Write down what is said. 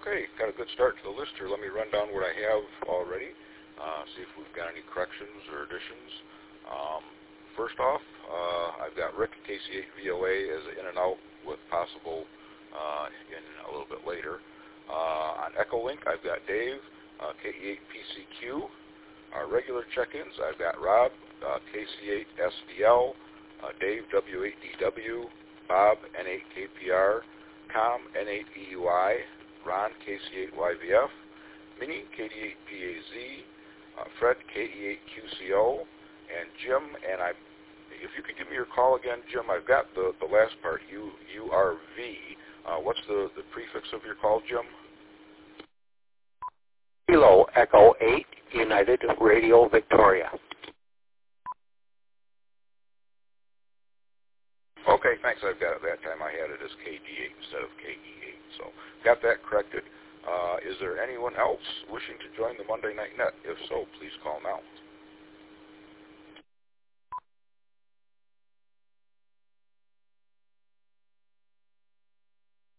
Okay, got a good start to the list here. Let me run down what I have already, see if we've got any corrections or additions. First off, I've got Rick, KC8VOA as an in and out with possible in a little bit later. On Echolink, I've got Dave, KE8PCQ. Our regular check-ins, I've got Rob, KC8SDL, Dave, W8DW, Bob, N8KPR, Com, N8EUI, Ron, KC8YVF, Minnie, KD8PAZ, Fred, KE8QCO, and Jim. And if you could give me your call again, Jim, I've got the last part, URV. What's the prefix of your call, Jim? Kilo Echo 8, United Radio Victoria. Okay, thanks. I've got it. That time I had it as KD8 instead of KE8. So got that corrected. Is there anyone else wishing to join the Monday Night Net? If so, please call now.